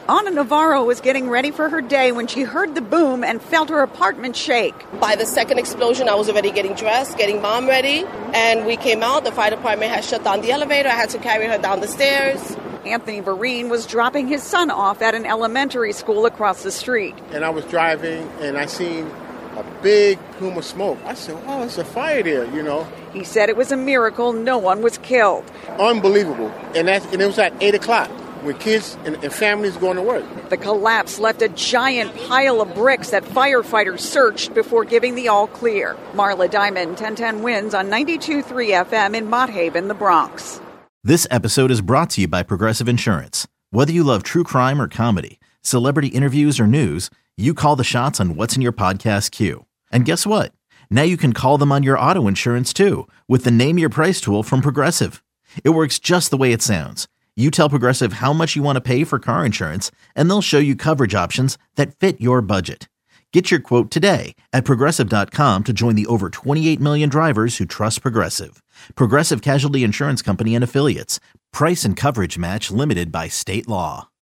Ana Navarro was getting ready for her day when she heard the boom and felt her apartment shake. By the second explosion, I was already getting dressed, getting mom ready, and we came out. The fire department had shut down the elevator. I had to carry her down the stairs. Anthony Vereen was dropping his son off at an elementary school across the street. And I was driving, and I seen a big plume of smoke. I said, oh, it's a fire there, you know. He said it was a miracle no one was killed. Unbelievable. And it was at 8 o'clock. When kids and families going to work. The collapse left a giant pile of bricks that firefighters searched before giving the all clear. Marla Diamond, 1010 Wins on 92.3 FM in Mott Haven, the Bronx. This episode is brought to you by Progressive Insurance. Whether you love true crime or comedy, celebrity interviews or news, you call the shots on what's in your podcast queue. And guess what? Now you can call them on your auto insurance too with the Name Your Price tool from Progressive. It works just the way it sounds. You tell Progressive how much you want to pay for car insurance, and they'll show you coverage options that fit your budget. Get your quote today at Progressive.com to join the over 28 million drivers who trust Progressive. Progressive Casualty Insurance Company and Affiliates. Price and coverage match limited by state law.